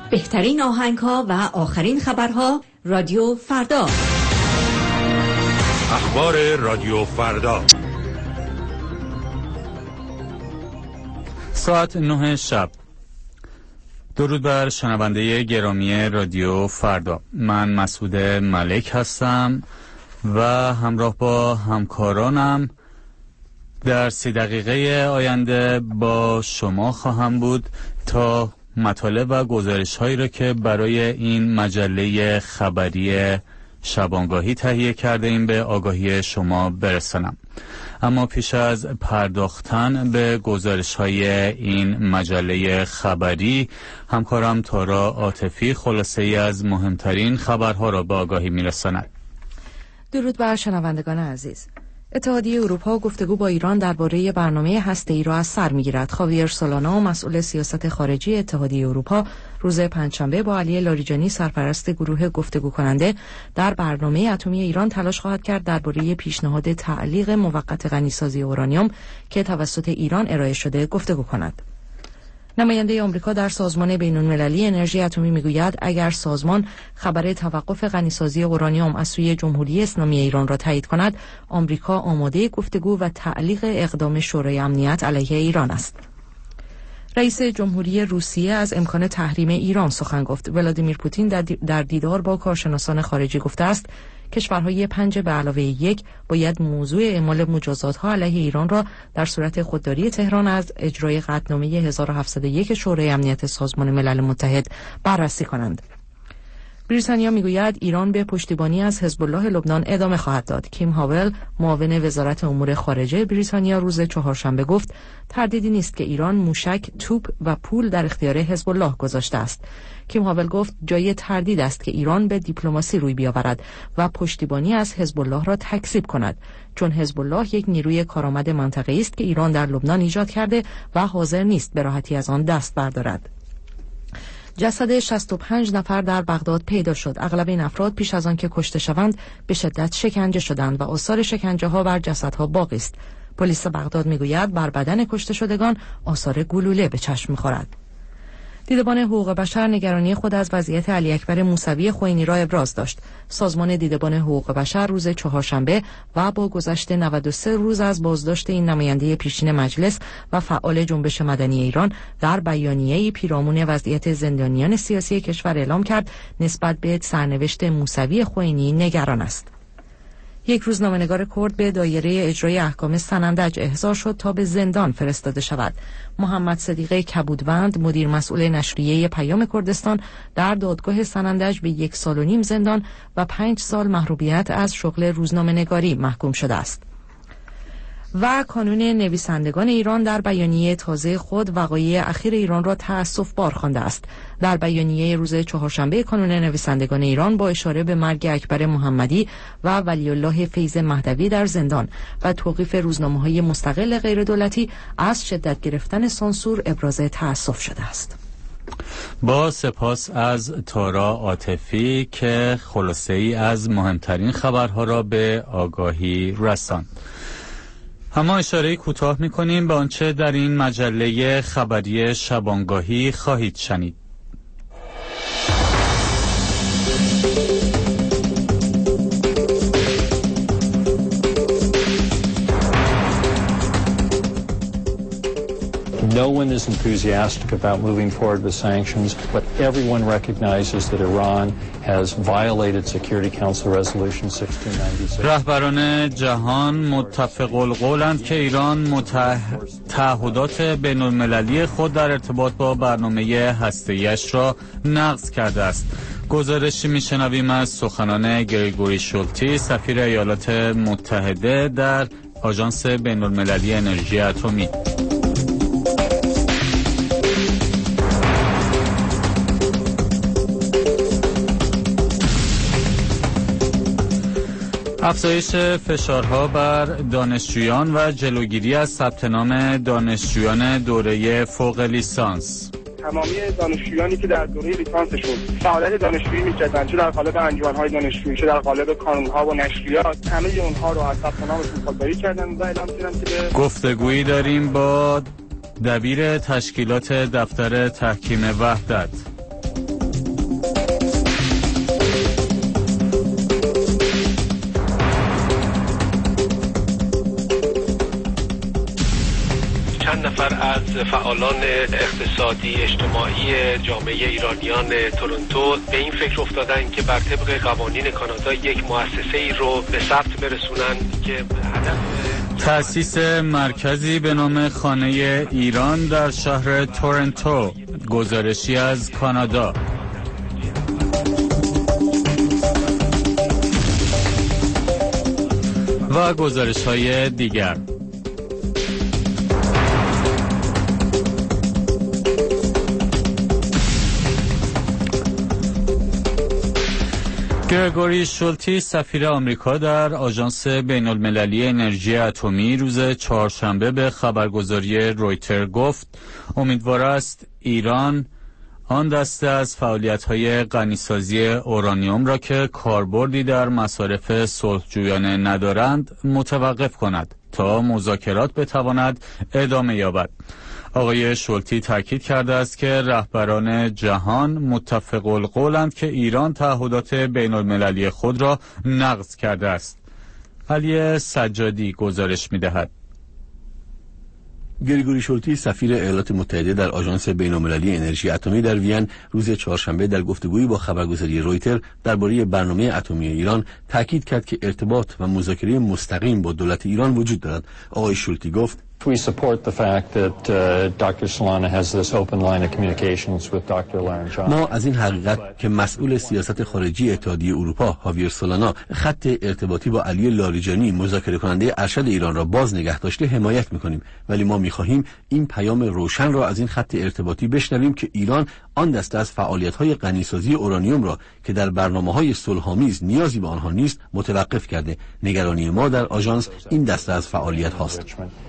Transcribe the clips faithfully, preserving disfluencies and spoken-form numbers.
بهترین آهنگ‌ها و آخرین خبرها رادیو فردا. اخبار رادیو فردا. ساعت نه شب. درود بر شنونده گرامی رادیو فردا. من مسعود ملک هستم و همراه با همکارانم در سی دقیقه آینده با شما خواهم بود تا مطالب و گزارش هایی را که برای این مجله خبری شبانگاهی تهیه کرده ایم به آگاهی شما برسانم. اما پیش از پرداختن به گزارش های این مجله خبری، همکارم تارا عاطفی خلاصه ای از مهمترین خبرها را به آگاهی میرساند. درود بر شنوندگان عزیز. اتحادیه اروپا گفتگو با ایران درباره برنامه هسته‌ای را از سر می‌گیرد. خاویر سولانا، مسئول سیاست خارجی اتحادیه اروپا، روز پنجشنبه با علی لاریجانی، سرپرست گروه گفتگو کننده در برنامه اتمی ایران، تلاش خواهد کرد درباره پیشنهاد تعلیق موقت غنیسازی اورانیوم که توسط ایران ارائه شده گفتگو کند. نماینده آمریکا در سازمان بین‌المللی انرژی اتمی میگوید اگر سازمان خبر توقف غنیسازی اورانیوم از سوی جمهوری اسلامی ایران را تایید کند، آمریکا آماده گفتگو و تعلیق اقدام شورای امنیت علیه ایران است. رئیس جمهوری روسیه از امکان تحریم ایران سخن گفت. ولادیمیر پوتین در دیدار با کارشناسان خارجی گفته است کشورهای پنج به علاوه یک باید موضوع اعمال مجازات‌ها علیه ایران را در صورت خودداری تهران از اجرای قطعنامه هزار و هفتصد و یک شورای امنیت سازمان ملل متحد بررسی کنند. بریتانیا میگوید ایران به پشتیبانی از حزب الله لبنان ادامه خواهد داد. کیم هاول، معاون وزارت امور خارجه بریتانیا، روز چهارشنبه گفت تردیدی نیست که ایران موشک، توپ و پول در اختیار حزب الله گذاشته است. کیم هاول گفت جای تردید است که ایران به دیپلماسی روی بیاورد و پشتیبانی از حزب الله را تکذیب کند، چون حزب الله یک نیروی کارآمد منطقه‌ای است که ایران در لبنان ایجاد کرده و حاضر نیست به راحتی از آن دست بردارد. جسد شصت و پنج نفر در بغداد پیدا شد. اغلب این افراد پیش از آن که کشته شوند به شدت شکنجه شدند و آثار شکنجه ها بر جسدها باقی است. پلیس بغداد میگوید بر بدن کشته شدگان آثار گلوله به چشم می‌خورد. دیدبان حقوق بشر نگرانی خود از وضعیت علی اکبر موسوی خوئینی را ابراز داشت. سازمان دیدبان حقوق بشر روز چهارشنبه و با گذشت نود و سه روز از بازداشت این نماینده پیشین مجلس و فعال جنبش مدنی ایران در بیانیه‌ای پیرامون وضعیت زندانیان سیاسی کشور اعلام کرد نسبت به سرنوشت موسوی خوئینی نگران است. یک روزنامه‌نگار کرد به دایره اجرای احکام سنندج احضار شد تا به زندان فرستاده شود. محمد صدیق کبودوند، مدیر مسئول نشریه پیام کردستان، در دادگاه سنندج به یک سال و نیم زندان و پنج سال محرومیت از شغل روزنامه‌نگاری محکوم شده است. و کانون نویسندگان ایران در بیانیه تازه خود وقایع اخیر ایران را تأسف بار خوانده است. در بیانیه روز چهارشنبه کانون نویسندگان ایران با اشاره به مرگ اکبر محمدی و ولی الله فیض مهدوی در زندان و توقیف روزنامه‌های مستقل غیر دولتی از شدت گرفتن سانسور ابراز تأسف شده است. با سپاس از تارا عاطفی که خلاصه ای از مهمترین خبرها را به آگاهی رساند. اما اشاره کوتاه می‌کنیم به آنچه در این مجله خبری شبانگاهی خواهید شنید. No one is enthusiastic about moving forward with sanctions, but everyone recognizes that Iran has violated Security Council Resolution sixteen ninety-six. رهبران جهان متفق القولند که ایران تعهدات بین‌المللی خود در ارتباط با برنامه هسته‌ای‌اش را نقض کرده است. گزارشی میشنویم از سخنان گریگوری شولتی، سفیر ایالات متحده در آژانس بین‌المللی انرژی اتمی. افزایش فشارها بر دانشجویان و جلوگیری از ثبت نام دانشجویان دوره فوق لیسانس. تمامی دانشجویانی که در دوره لیسانسشون فعالیت دانشجویی می‌کردن، چه در قالب انجمن‌های دانشجویی، چه در قالب کانون‌ها و نشریات، همه اونها رو از ثبت نامشون خودداری کردن و اعلام کردن که به گفتگویی داریم با دبیر تشکیلات دفتر تحکیم وحدت. چند نفر از فعالان اقتصادی اجتماعی جامعه ایرانیان تورنتو به این فکر افتادن که بر طبق قوانین کانادا یک مؤسسه ای رو به ثبت برسونن که هدف تأسیس مرکزی به نام خانه ایران در شهر تورنتو. گزارشی از کانادا. و گزارش‌های دیگر. گرگوری شولتی سفیر آمریکا در آژانس بین‌المللی انرژی اتمی روز چهارشنبه به خبرگزاری رویتر گفت امیدوار است ایران آن دسته از فعالیت‌های غنیسازی اورانیوم را که کاربردی در مصارف صلح‌جویانه ندارند متوقف کند تا مذاکرات بتواند ادامه یابد. آقای شولتی تاکید کرده است که رهبران جهان متفق القولند که ایران تعهدات بین‌المللی خود را نقض کرده است. علی سجادی گزارش می‌دهد. گریگوری شولتی سفیر ایالات متحده در آژانس بین‌المللی انرژی اتمی در وین روز چهارشنبه در گفتگویی با خبرگزاری رویتر درباره برنامه اتمی ایران تاکید کرد که ارتباط و مذاکره مستقیم با دولت ایران وجود دارد. آقای شولتی گفت We support the fact that uh, دکتر Solana has this open line of communications with دکتر Laranjani. ما از این حقیقت که مسئول سیاست خارجی اتحادیه اروپا هاویر سولانا خط ارتباطی با علی لاریجانی مذاکره کننده ارشد ایران را باز نگه داشته حمایت می‌کنیم، ولی ما می‌خواهیم این پیام روشن را از این خط ارتباطی بشنویم که ایران آن دسته از فعالیت‌های غنیسازی اورانیوم را که در برنامه‌های صلح‌آمیز نیازی به آنها نیست متوقف کرده. نگرانی ما در آژانس این دسته از فعالیت هاست.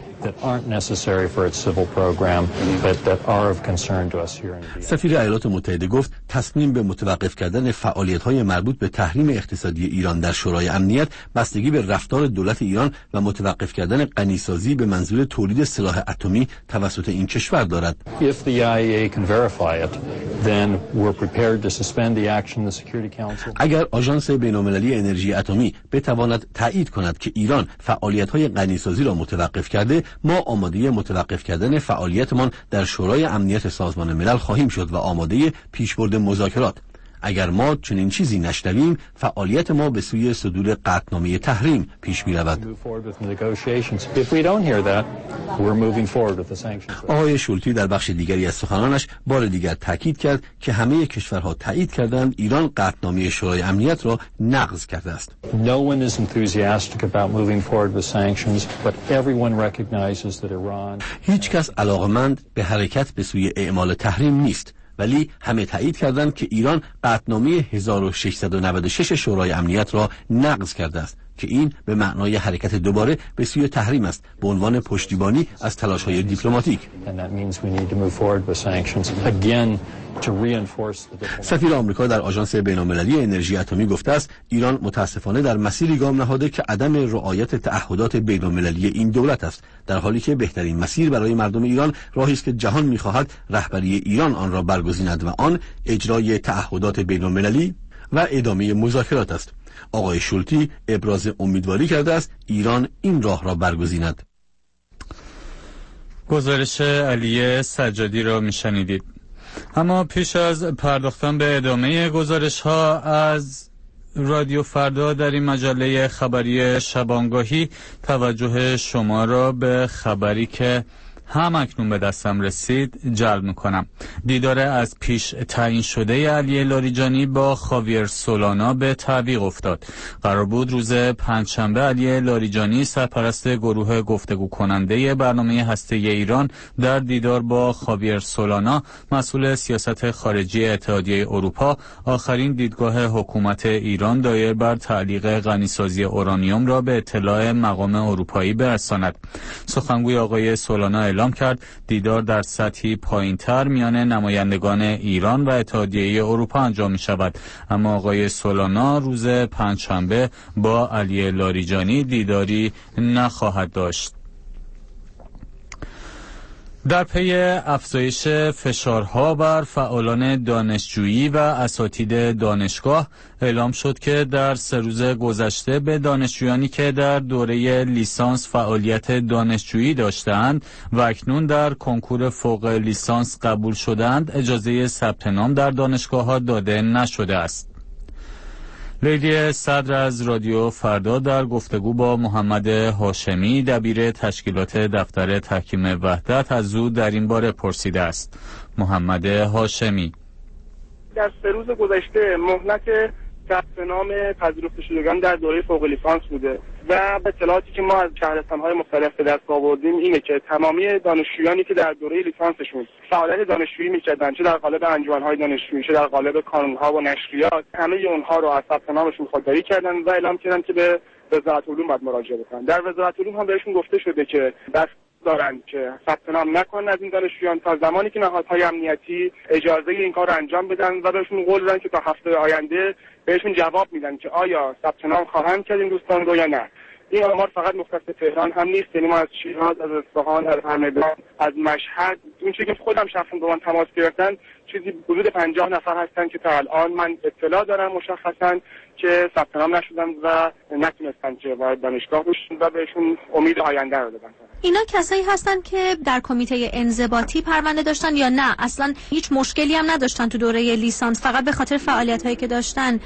سفیر ایالات متحده گفت تصمیم به متوقف کردن فعالیت‌های مربوط به تحریم اقتصادی ایران در شورای امنیت بستگی به رفتار دولت ایران و متوقف کردن غنیسازی به منظور تولید سلاح اتمی توسط این کشور دارد. اگر آژانس بین‌المللی انرژی اتمی بتواند تایید کند که ایران فعالیت‌های غنیسازی را متوقف کرده، ما آماده متوقف کردن فعالیتمان در شورای امنیت سازمان ملل خواهیم شد و آماده پیشبرد مذاکرات. اگر ما چنین چیزی نشنویم، فعالیت ما به سوی صدور قطعنامه تحریم پیش می رود. آقای شولتی در بخش دیگری از سخنانش بار دیگر تاکید کرد که همه کشورها تایید کردند ایران قطعنامه شورای امنیت را نقض کرده است. هیچ کس علاقمند به حرکت به سوی اعمال تحریم نیست، ولی همه تایید کردند که ایران قطعنامه هزار و ششصد و نود و شش شورای امنیت را نقض کرده است که این به معنای حرکت دوباره به سوی تحریم است به عنوان پشتیبانی از تلاش‌های دیپلماتیک. سفیر آمریکا در آژانس بین‌المللی انرژی اتمی گفته است ایران متاسفانه در مسیری گام نهاده که عدم رعایت تعهدات بین‌المللی این دولت است، در حالی که بهترین مسیر برای مردم ایران راهی است که جهان می‌خواهد رهبری ایران آن را برگزیند و آن اجرای تعهدات بین‌المللی و ادامه مذاکرات است. آقای شولتی ابراز امیدواری کرده است ایران این راه را برگزیند. گزارش علی سجادی را میشنیدید. اما پیش از پرداختن به ادامه گزارش ها از رادیو فردا در این مجله خبری شبانگاهی توجه شما را به خبری که هم اکنون به دستم رسید جلب میکنم. دیدار از پیش تعیین شده علی لاریجانی با خاویر سولانا به تعویق افتاد. قرار بود روز پنجشنبه علی لاریجانی سرپرست گروه گفتگو کننده برنامه هسته‌ای ایران در دیدار با خاویر سولانا مسئول سیاست خارجی اتحادیه اروپا آخرین دیدگاه حکومت ایران دایر بر تعلیق غنیسازی اورانیوم را به اطلاع مقام اروپایی برساند. سخنگوی آقای سولانا اعلام کرد دیدار در سطحی پایین‌تر میان نمایندگان ایران و اتحادیه اروپا انجام می شود، اما آقای سولانا روز پنجشنبه با علی لاریجانی دیداری نخواهد داشت. در پی افزایش فشارها بر فعالان دانشجویی و اساتید دانشگاه اعلام شد که در سه روز گذشته به دانشجویانی که در دوره لیسانس فعالیت دانشجویی داشتند و اکنون در کنکور فوق لیسانس قبول شدند اجازه ثبت نام در دانشگاه‌ها داده نشده است. لیلی صدر از رادیو فردا در گفتگو با محمد هاشمی دبیر تشکیلات دفتر تحکیم وحدت از او در این باره پرسیده است. محمد هاشمی: در سه روز گذشته مهلت ثبت نام پذیرفته شدگان در دوره فوق لیسانس بوده و اطلاعاتی که ما از شهرستان‌های مختلف به دست آوردیم اینه که تمامی دانشجویانی که در دوره لیسانسشون فعالیت دانشجویی می‌کردن، چه در قالب انجمن‌های دانشجویی چه در قالب کانون‌ها و نشریات، همه اونها رو از ثبت نامشون خودداری کردن و اعلام کردن که به وزارت علوم باید مراجعه بکنن. در وزارت علوم هم بهشون گفته شده که دست دارن که ثبت نام نکنن از این دانشجویان تا زمانی که نهادهای امنیتی اجازه این کار رو انجام بدن و بهشون قول دادن که تا هفته آینده بهشون جواب میدن که آیا ثبت نام خواهند کرد این دوستان رو یا نه. این آمار فقط مختص تهران هم نیست، یعنی ما از شیراز، از اصفهان، از همدان، از مشهد، اون چیزی که خودم شخصا با من تماس گرفتن چیزی حدود پنجاه نفر هستن که تا الان من اطلاع دارم مشخصا که ثبت نام نشدن و نتونستن که وارد دانشگاه بشن و بهشون امید آینده رو دادن. اینا کسایی هستن که در کمیته انضباطی پرونده داشتن یا نه اصلا هیچ مشکلی هم نداشتن تو دوره لیسانس، فقط به خاطر فعالیت‌هایی که داشتن؟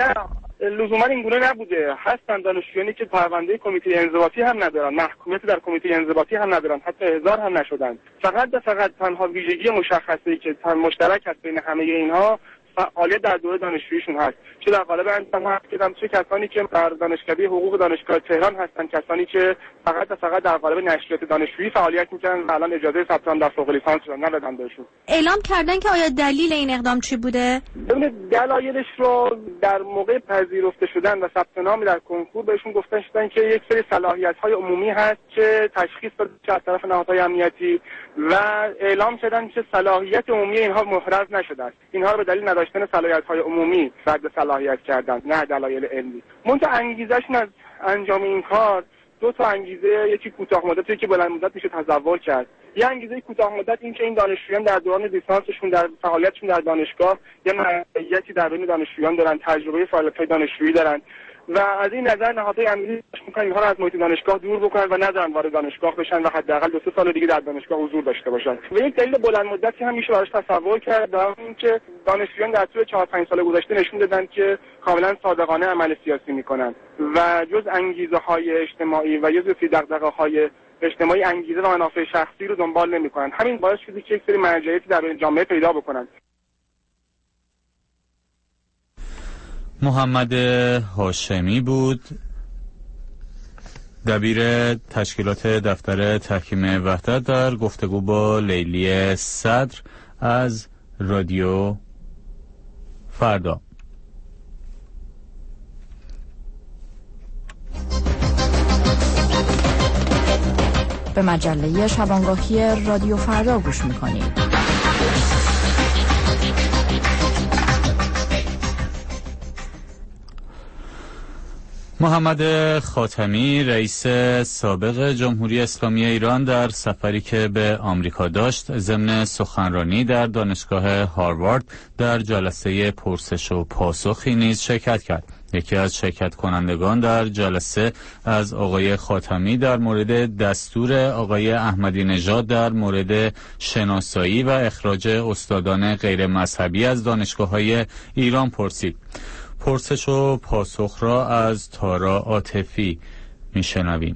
لزوما این گونه نبوده. هستن دانشجویانی که پرونده کمیته انضباطی هم ندارن، محکومیت در کمیته انضباطی هم ندارن، حتی احضار هم نشدن. فقط به فقط تنها ویژگی مشخصی که مشترک هست بین همه اینها فعالیت در دوره دانشجوییشون هست، چه در قالب انجام هست که چه کسانی که در دانشکده حقوق دانشگاه تهران هستن، کسانی که فقط و فقط در قالب نشریات دانشجویی فعالیت میکنن و الان اجازه ثبت نام در فوق لیسانس رو ندادن بهشون. اعلام کردن که آیا دلیل این اقدام چی بوده؟ ببینید دلایلش رو در موقع پذیرفته شدن و ثبت نام در کنکور بهشون گفتن شدن که یک سری صلاحیت‌های عمومی هست که تشخیص داده از طرف نهادهای امنیتی و اعلام کردن که صلاحیت عمومی اینها محرز نشده است. اینها رو به دلیل نداشتن صلاحیت‌های عمومی رد صلاحیت کردن، نه دلایل علمی. منتها انگیزه‌شون از انجام این کار دو تا انگیزه، یکی کوتاه مدت یکی بلند مدت میشه تصور کرد. یه انگیزه کوتاه مدت این که این دانشجویان در دوران لیسانسشون در فعالیتشون در دانشگاه یه مرکزیتی در بین دانشجویان دارن، تجربه فعالیت‌های دانشجویی دارن و از این نظر نهادهای امنیتی می‌خوان اینها رو از محیط دانشگاه دور بکنن و نذارن وارد دانشگاه بشن و حداقل دو سه سال دیگه در دانشگاه حضور داشته باشن. و یک دلیل بلند مدتی هم میشه براش تصور کرد، این که دانشجویان در طول چهار پنج سال گذشته نشون دادن که کاملا صادقانه عمل سیاسی میکنن و جز انگیزه‌های اجتماعی و جز دغدغه‌های اجتماعی انگیزه و منافع شخصی رو دنبال نمی‌کنن. همین باعث شده که یک سری مرجعیتی در جامعه پیدا بکنن. محمد هاشمی بود، دبیر تشکیلات دفتر تحکیم وحدت در گفتگو با لیلی صدر از رادیو فردا. به مجله شبانگاهی رادیو فردا گوش میکنید. محمد خاتمی رئیس سابق جمهوری اسلامی ایران در سفری که به آمریکا داشت ضمن سخنرانی در دانشگاه هاروارد در جلسه پرسش و پاسخی نیز شرکت کرد. یکی از شرکت کنندگان در جلسه از آقای خاتمی در مورد دستور آقای احمدی نژاد در مورد شناسایی و اخراج استادان غیر مذهبی از دانشگاه‌های ایران پرسید. پرسش و پاسخ را از تارا عاطفی میشنویم.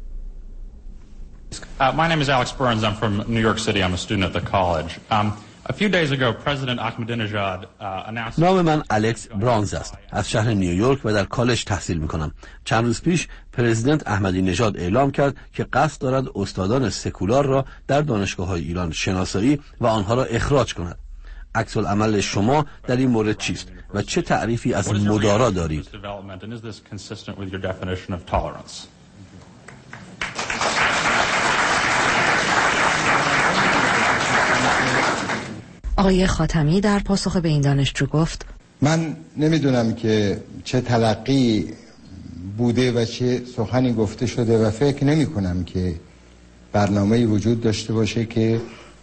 Uh, my name is Alex Burns. I'm from New York City. I'm a student at the college. Um, a few days ago, President Ahmadinejad uh, announced... نام من الکس برانز است. از شهر نیویورک و در کالج تحصیل میکنم. چند روز پیش پرزیدنت احمدی نژاد اعلام کرد که قصد دارد استادان سکولار را در دانشگاه‌های ایران شناسایی و آنها را اخراج کند. عکس العمل شما در این مورد چیست و چه تعریفی از مدارا دارید؟ آقای خاتمی در پاسخ به این دانشجو گفت: من نمیدونم که چه تلقی بوده و چه سخنی گفته شده و فکر نمی کنم که برنامه‌ای وجود داشته باشه که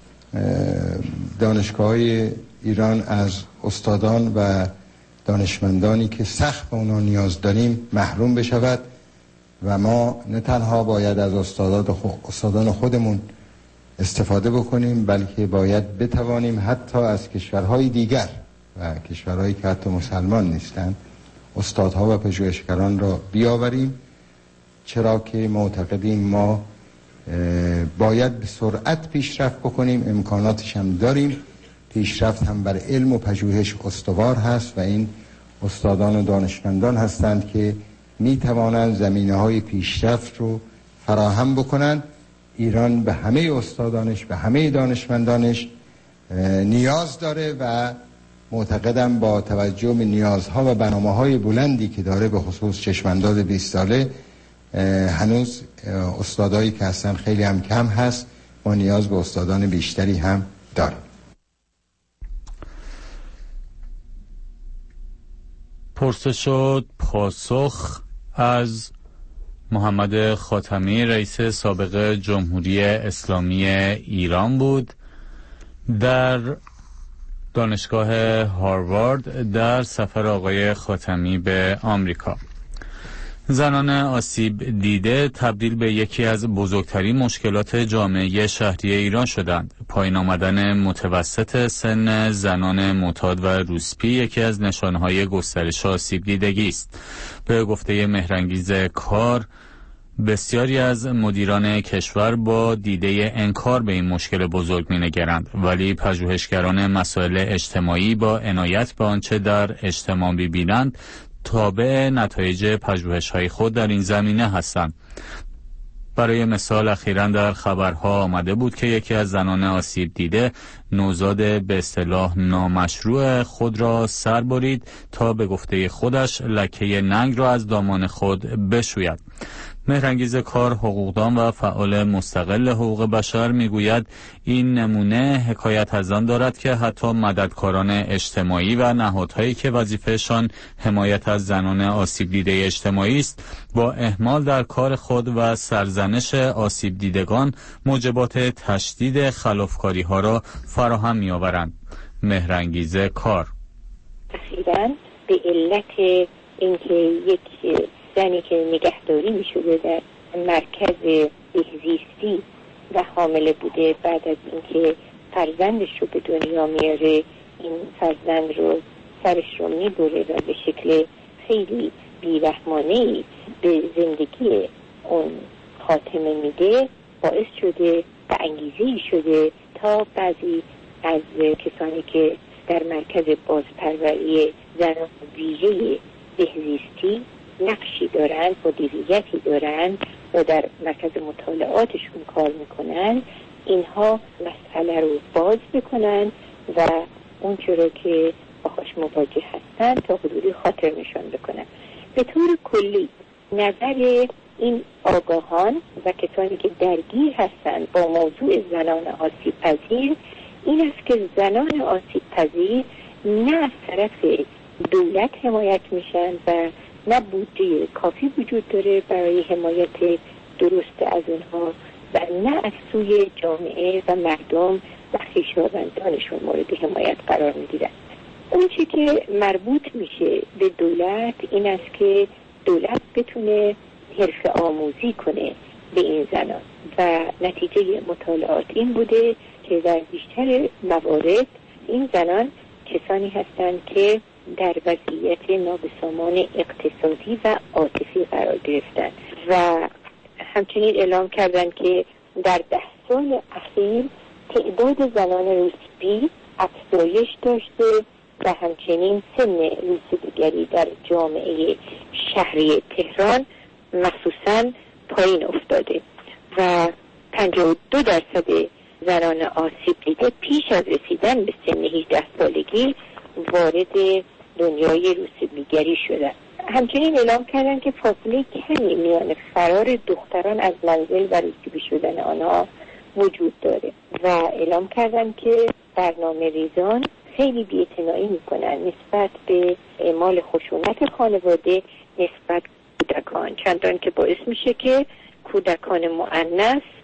دانشگاه‌های ایران از استادان و دانشمندانی که سخت به اونا نیاز داریم محروم بشود و ما نه تنها باید از استادان خودمون استفاده بکنیم، بلکه باید بتوانیم حتی از کشورهای دیگر و کشورهایی که حتی مسلمان نیستند استادها و پژوهشگران را بیاوریم، چرا که معتقدیم ما باید به سرعت پیشرفت بکنیم، امکاناتش هم داریم، پیشرفت هم بر علم و پژوهش استوار هست و این استادان و دانشمندان هستند که می توانند زمینه‌های پیشرفت رو فراهم بکنند. ایران به همه استادانش، به همه دانشمندانش نیاز داره و معتقدم با توجه به نیازها و برنامه‌های بلندی که داره، به خصوص چشمانداز بیست ساله، هنوز استادایی که هستن خیلی هم کم هست، ما نیاز به استادان بیشتری هم داریم. پرسش و پاسخ از محمد خاتمی، رئیس سابق جمهوری اسلامی ایران بود، در دانشگاه هاروارد در سفر آقای خاتمی به آمریکا. زنان آسیب دیده تبدیل به یکی از بزرگترین مشکلات جامعه شهری ایران شدند. پایین آمدن متوسط سن زنان معتاد و روسپی یکی از نشانهای گسترش آسیب دیدگی است. به گفته مهرانگیز کار، بسیاری از مدیران کشور با دیده انکار به این مشکل بزرگ می‌نگرند، ولی پژوهشگران مسائل اجتماعی با عنایت به آنچه در اجتماع می‌بینند تابع نتایج پژوهش‌های خود در این زمینه هستند. برای مثال اخیراً در خبرها آمده بود که یکی از زنان آسیب دیده نوزاد به اصطلاح نامشروع خود را سر برید تا به گفته خودش لکه ننگ را از دامان خود بشوید. مهرانگیز کار، حقوقدان و فعال مستقل حقوق بشر میگوید این نمونه حکایت از آن دارد که حتی مددکاران اجتماعی و نهادهایی که وظیفهشان حمایت از زنان آسیب دیده اجتماعی است، با اهمال در کار خود و سرزنش آسیب دیدگان موجبات تشدید خلافکاری ها را فراهم می آورند. مهرانگیز کار: اخیراً به علت اینکه یک زنی که نگهداری می شده در مرکز بهزیستی و حامله بوده، بعد از اینکه فرزندش رو به دنیا میاره، این فرزند رو سرش رو می بره و به شکل خیلی بیرحمانه‌ای به زندگی اون خاتمه میده، باعث شده و انگیزه‌ای شده تا بعضی از کسانی که در مرکز بازپروری زنان ویژه بهزیستی نقشی دارند، مدیریتی دارند و در مرکز مطالعاتشون کار میکنن، اینها مسئله رو باز بکنن و اونچه که باهاش مواجه هستن تا حدودی خاطر نشان بکنن. به طور کلی نظر این آگاهان و کسانی که درگیر هستند با موضوع زنان آسیب پذیر این است که زنان آسیب پذیر نه از طرف دولت حمایت میشن و نه بودجه کافی وجود داره برای حمایت درست از اونها و نه از سوی جامعه و مردم و خویشاوندانشون مورد حمایت قرار میگیرن. اون چی که مربوط میشه به دولت این است که دولت بتونه حرفه آموزی کنه به این زنان و نتیجه مطالعات این بوده که در بیشتر موارد این زنان کسانی هستند که در وضعیت نابسامان اقتصادی و عاطفی قرار گرفتن و همچنین اعلام کردن که در ده سال اخیر تعداد زنان روسپی افزایش داشته و همچنین سن روسپیگری در جامعه شهری تهران مخصوصاً پایین افتاده و پنجاه و دو درصد زنان آسیب دیده پیش از رسیدن به سن هجده سالگی وارد دنیای روسپیگری شدن. همچنین اعلام کردن که فاصله کمی میان فرار دختران از منزل و روسپی شدن آنها وجود داره و اعلام کردن که برنامه ریزان خیلی بی‌اعتنایی میکنن نسبت به اعمال خشونت خانواده نسبت کودکان، چندان که باعث میشه که کودکان مؤنث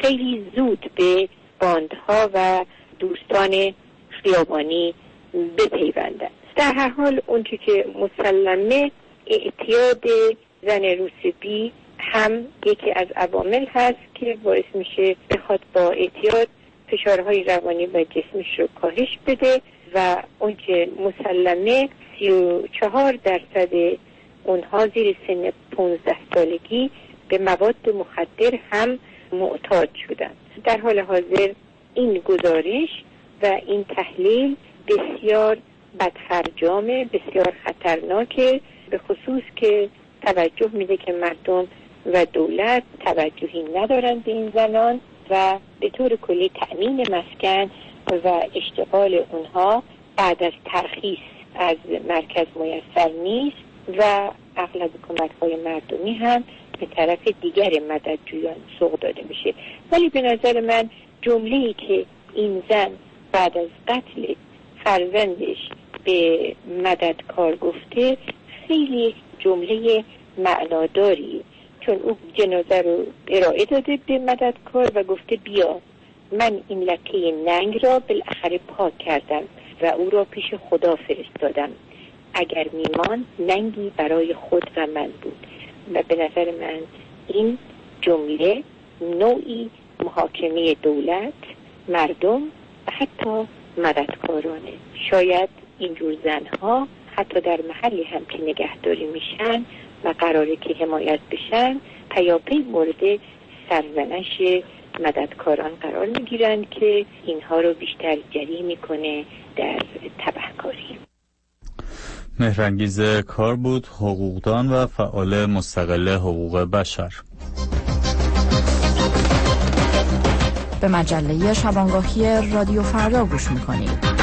خیلی زود به باندها و دوستان خیابانی بپیوندند. در هر حال اونچه که مسلمه اعتیاد زن روسبی هم یکی از عوامل هست که باعث میشه بخواد با اعتیاد فشارهای روانی و جسمیش رو کاهش بده و اونچه مسلمه سی و چهار درصد اونها زیر سن پانزده سالگی به مواد مخدر هم معتاد شدن. در حال حاضر این گزارش و این تحلیل بسیار بدفرجامه، بسیار خطرناکه، به خصوص که توجه میده که مردم و دولت توجهی ندارند به این زنان و به طور کلی تأمین مسکن و اشتغال اونها بعد از ترخیص از مرکز میسر نیست و اغلب کمک‌های مردمی هم به طرف دیگر مددجویان سوق داده میشه. ولی به نظر من جمله‌ای که این زن بعد از قتل فرزندش به مددکار گفته خیلی جمله معناداری، چون او جنازه رو ارائه داده به مددکار و گفته بیا من این لکه ننگ را بالاخره پاک کردم و او را پیش خدا فرستادم، اگر میمان ننگی برای خود و من بود. و به نظر من این جمله نوعی محاکمه دولت، مردم و حتی مددکارانه. شاید اینجور زنها حتی در محلی هم که نگهداری میشن و قراره که حمایت بشن پیاپی مورد سرزنش مددکاران قرار میگیرن که اینها رو بیشتر جری میکنه در تبهکاری. مهرانگیز کار بود، حقوقدان و فعال مستقل حقوق بشر. به مجله شبانگاهی رادیو فردا گوش میکنید.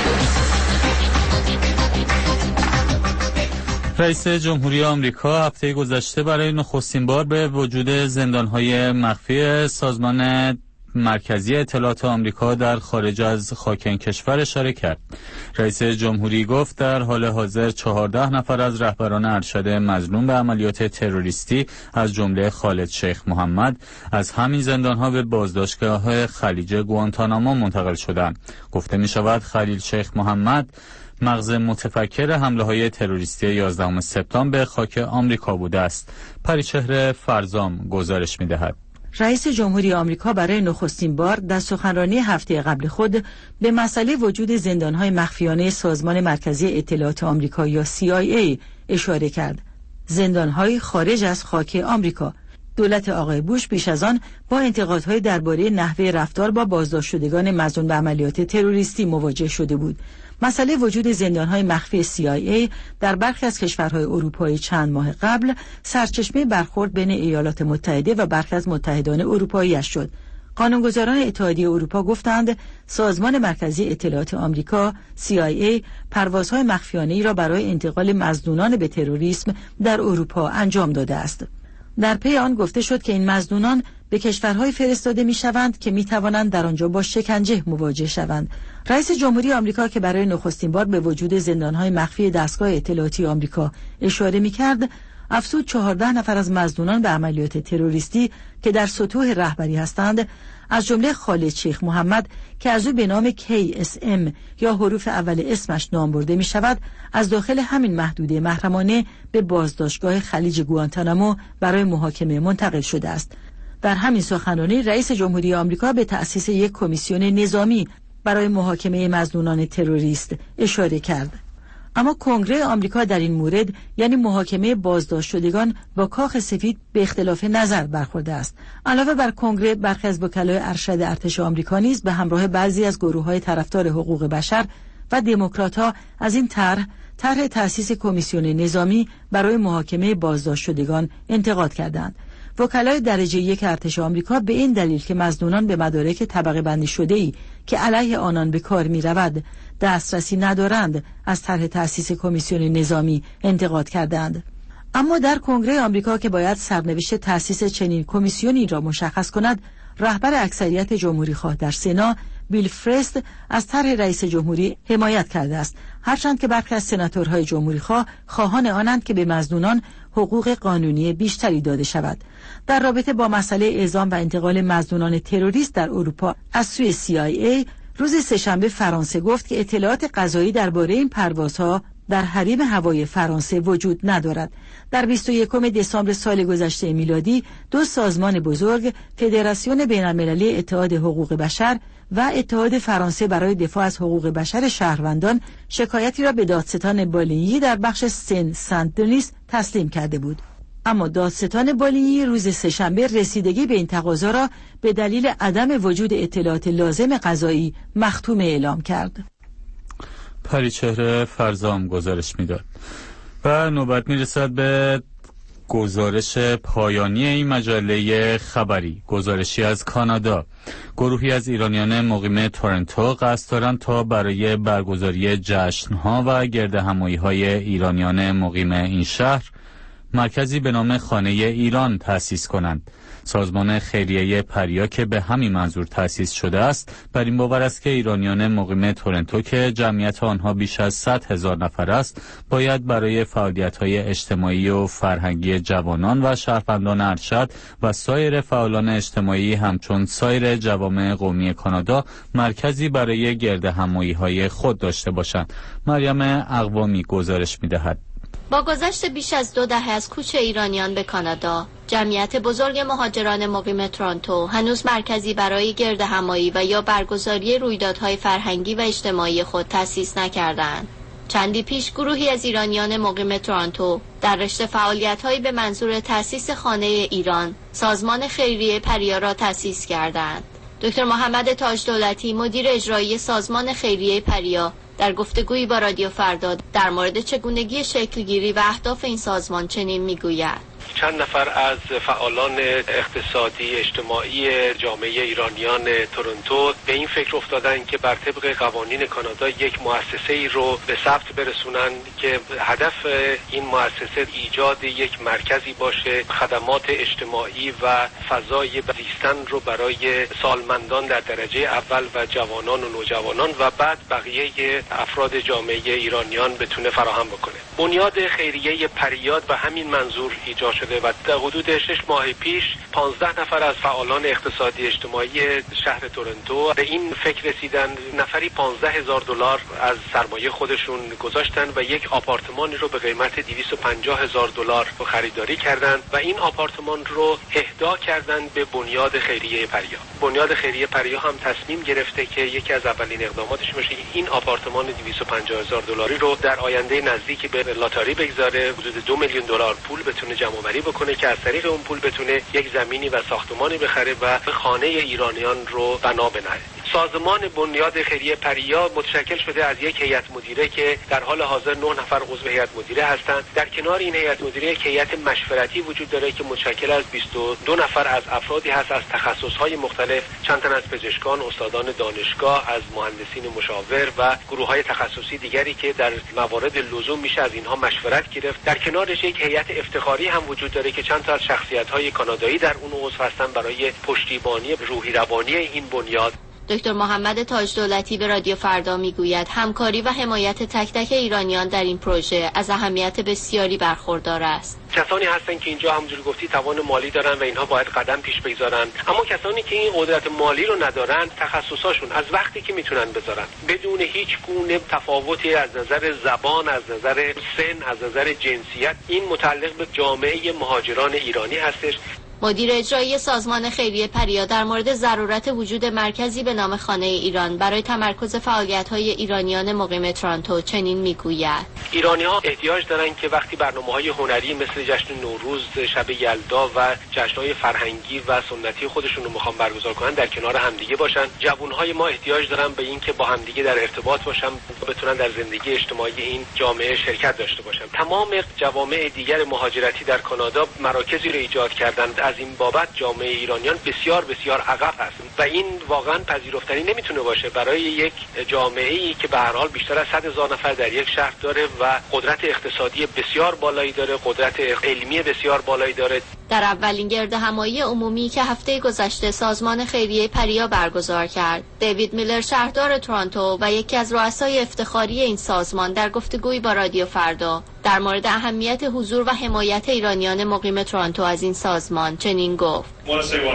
رئیس جمهوری آمریکا هفته گذشته برای نخستین بار به وجود زندان‌های مخفی سازمان مرکزی اطلاعات آمریکا در خارج از خاک این کشور اشاره کرد. رئیس جمهوری گفت در حال حاضر چهارده نفر از رهبران ارشد مظنون به عملیات تروریستی از جمله خالد شیخ محمد از همین زندان‌ها به بازداشتگاه خلیج گوانتانامو منتقل شدند. گفته می شود خلیل شیخ محمد مغز متفکر حمله های تروریستی یازدهم سپتامبر به خاک آمریکا بوده است. پریچهره فرزام گزارش می دهد. رئیس جمهوری آمریکا برای نخستین بار در سخنرانی هفته قبل خود به مسئله وجود زندان‌های مخفیانه سازمان مرکزی اطلاعات آمریکا یا سی آی ای اشاره کرد. زندان‌های خارج از خاک آمریکا. دولت آقای بوش پیش از آن با انتقادهای درباره نحوه رفتار با بازداشت شدگان مظنون به عملیات تروریستی مواجه شده بود. مسئله وجود زندان‌های مخفی سی آی ای در برخی از کشورهای اروپایی چند ماه قبل سرچشمه برخورد بین ایالات متحده و برخی از متحدان اروپایی شد. قانونگذاران اتحادیه اروپا گفتند سازمان مرکزی اطلاعات آمریکا سی آی ای پروازهای مخفیانه‌ای را برای انتقال مظنونان به تروریسم در اروپا انجام داده است. در پی آن گفته شد که این مظنونان به کشورهای فرستاده می شوند که می توانند در آنجا با شکنجه مواجه شوند. رئیس جمهوری آمریکا که برای نخستین بار به وجود زندانهای مخفی دستگاه اطلاعاتی آمریکا اشاره می کرد، افزود چهارده نفر از مظنونان به عملیات تروریستی که در سطوح رهبری هستند، از جمله خالد شیخ محمد که از او به نام کی اس ام یا حروف اول اسمش نام برده می شود، از داخل همین محدوده محرمانه به بازداشتگاه خلیج گوانتانامو برای محاکمه منتقل شده است. در همین سخنرانی رئیس جمهوری آمریکا به تأسیس یک کمیسیون نظامی برای محاکمه مظنونان تروریست اشاره کرد. اما کنگره آمریکا در این مورد، یعنی محاکمه بازداشت شدگان، با کاخ سفید به اختلاف نظر برخورده است. علاوه بر کنگره، برخی از وکلای ارشد ارتش آمریکا نیز به همراه بعضی از گروه‌های طرفدار حقوق بشر و دموکرات‌ها از این طرح طرح تأسیس کمیسیون نظامی برای محاکمه بازداشت شدگان انتقاد کردند. وکلای درجه یک ارتش آمریکا به این دلیل که مظنونان به مدارک طبقه بندی شده‌ای که علیه آنان به کار می‌رود دسترسی ندارند، از طرح تأسیس کمیسیون نظامی انتقاد کردند. اما در کنگره آمریکا که باید سرنوشت تأسیس چنین کمیسیونی را مشخص کند، رهبر اکثریت جمهوری خواه در سنا بیل فرست از طرح رئیس جمهوری حمایت کرده است، هرچند که برخی از سناتورهای جمهوری‌خواه خواهان آنند که به مظنونان حقوق قانونی بیشتری داده شود. در رابطه با مسئله اعزام و انتقال مظنونان تروریست در اروپا از سوی سی آی ای، روز سه‌شنبه فرانسه گفت که اطلاعات قضایی درباره این پروازها در حریم هوایی فرانسه وجود ندارد. در بیست و یکم دسامبر سال گذشته میلادی دو سازمان بزرگ، فدراسیون بین‌المللی اتحاد حقوق بشر و اتحاد فرانسه برای دفاع از حقوق بشر شهروندان، شکایتی را به دادستان بالینی در بخش سن سنت دنیس تسلیم کرده بود. اما دادستان بالینی روز سه‌شنبه رسیدگی به این تقاضا را به دلیل عدم وجود اطلاعات لازم قضایی مختوم اعلام کرد. پریچهره فرزام گزارش میداد و نوبت میرسد به گزارش پایانی این مجله خبری. گزارشی از کانادا: گروهی از ایرانیان مقیم تورنتو قصد دارند تا برای برگزاری جشن‌ها و گردهمایی‌های ایرانیان مقیم این شهر مرکزی به نام خانه ایران تأسیس کنند. سازمان خیریه پریا که به همین منظور تأسیس شده است، بر این باور است که ایرانیان مقیم تورنتو که جمعیت آنها بیش از صد هزار نفر است، باید برای فعالیت‌های اجتماعی و فرهنگی جوانان و شهروندان ارشد و سایر فعالان اجتماعی همچون سایر جوامع قومی کانادا مرکزی برای گردهمایی‌های خود داشته باشند. مریم اقوامی گزارش می‌دهد. با گذشت بیش از دو دهه از کوچ ایرانیان به کانادا، جمعیت بزرگ مهاجران مقیم تورنتو هنوز مرکزی برای گردهمایی و یا برگزاری رویدادهای فرهنگی و اجتماعی خود تأسیس نکردند. چندی پیش گروهی از ایرانیان مقیم تورنتو در رشته فعالیت‌هایی به منظور تأسیس خانه ایران، سازمان خیریه پریا را تأسیس کردند. دکتر محمد تاج‌دولتی، مدیر اجرایی سازمان خیریه پریا، در گفتگویی با رادیو فردا در مورد چگونگی شکلگیری و اهداف این سازمان چنین میگوید: چند نفر از فعالان اقتصادی اجتماعی جامعه ایرانیان تورنتو به این فکر افتادن که بر طبق قوانین کانادا یک مؤسسه ای رو به ثبت برسونن که هدف این مؤسسه ایجاد یک مرکزی باشه، خدمات اجتماعی و فضای زیستن رو برای سالمندان در درجه اول و جوانان و نوجوانان و بعد بقیه افراد جامعه ایرانیان بتونه فراهم بکنه. بنیاد خیریه پریاد به همین منظور ایجاد شده و در حدود شش ماه پیش پانزده نفر از فعالان اقتصادی اجتماعی شهر تورنتو به این فکر رسیدن، نفری پانزده هزار دلار از سرمایه خودشون گذاشتن و یک آپارتمانی رو به قیمت دویست و پنجاه هزار دلار خریداری کردند و این آپارتمان رو اهدا کردند به بنیاد خیریه پریا. بنیاد خیریه پریا هم تصمیم گرفته که یکی از اولین اقداماتش باشه این آپارتمان دویست و پنجاه هزار دلاری رو در آینده نزدیکی به لاتاری بگذاره، حدود دو میلیون دلار پول بتونه جمع آوری بکنه که از طریق اون پول بتونه یک زمینی و ساختمانی بخره و خانه ایرانیان رو بنا بنهه. سازمان بنیاد خیریه پریا متشکل شده از یک هیئت مدیره که در حال حاضر نه نفر عضو هیئت مدیره هستند. در کنار این هیئت مدیره یک هیئت مشورتی وجود داره که متشکل از بیست و دو نفر از افرادی هست از تخصص‌های مختلف، چند تن از پزشکان، استادان دانشگاه، از مهندسین مشاور و گروه‌های تخصصی دیگری که در موارد لزوم میشه از اینها مشورت گرفت. در کنارش یک هیئت افتخاری هم وجود داره که چند تا از شخصیت‌های کانادایی در اون عضو هستن برای پشتیبانی روحی روانی این بنیاد. دکتر محمد تاج‌دولتی به رادیو فردا میگوید همکاری و حمایت تک تک ایرانیان در این پروژه از اهمیت بسیاری برخوردار است. کسانی هستن که اینجا همونجوری گفتی توان مالی دارن و اینها باید قدم پیش بگذارن، اما کسانی که این قدرت مالی رو ندارن، تخصصاشون از وقتی که میتونن بذارن بدون هیچ گونه تفاوتی از نظر زبان، از نظر سن، از نظر جنسیت، این متعلق به جامعه مهاجران ایرانی هستش. مدیر اجرایی سازمان خیریه پریا در مورد ضرورت وجود مرکزی به نام خانه ایران برای تمرکز فعالیت‌های ایرانیان مقیم تورنتو چنین میگوید: ایرانی‌ها احتیاج دارن که وقتی برنامه‌های هنری مثل جشن نوروز، شب یلدا و جشن‌های فرهنگی و سنتی خودشون رو می‌خوان برگزار کنن در کنار همدیگه باشن. جوان‌های ما احتیاج دارن به این که با همدیگه در ارتباط باشن، بتونن در زندگی اجتماعی این جامعه شرکت داشته باشن. تمام جوامع دیگر مهاجرتی در کانادا مراکزی رو ایجاد کردند. از این بابت جامعه ایرانیان بسیار بسیار عقب هست و این واقعا پذیرفتنی نمیتونه باشه برای یک جامعه‌ای که به هر حال بیشتر از صد هزار نفر در یک شهر داره و قدرت اقتصادی بسیار بالایی داره، قدرت علمی بسیار بالایی داره. در اولین گرد همایی عمومی که هفته گذشته سازمان خیریه پریا برگزار کرد، دیوید میلر شهردار تورنتو و یکی از رؤسای افتخاری این سازمان در گفتگویی با رادیو فردا در مورد اهمیت حضور و حمایت ایرانیان مقیم تورنتو از این سازمان چنین گفت: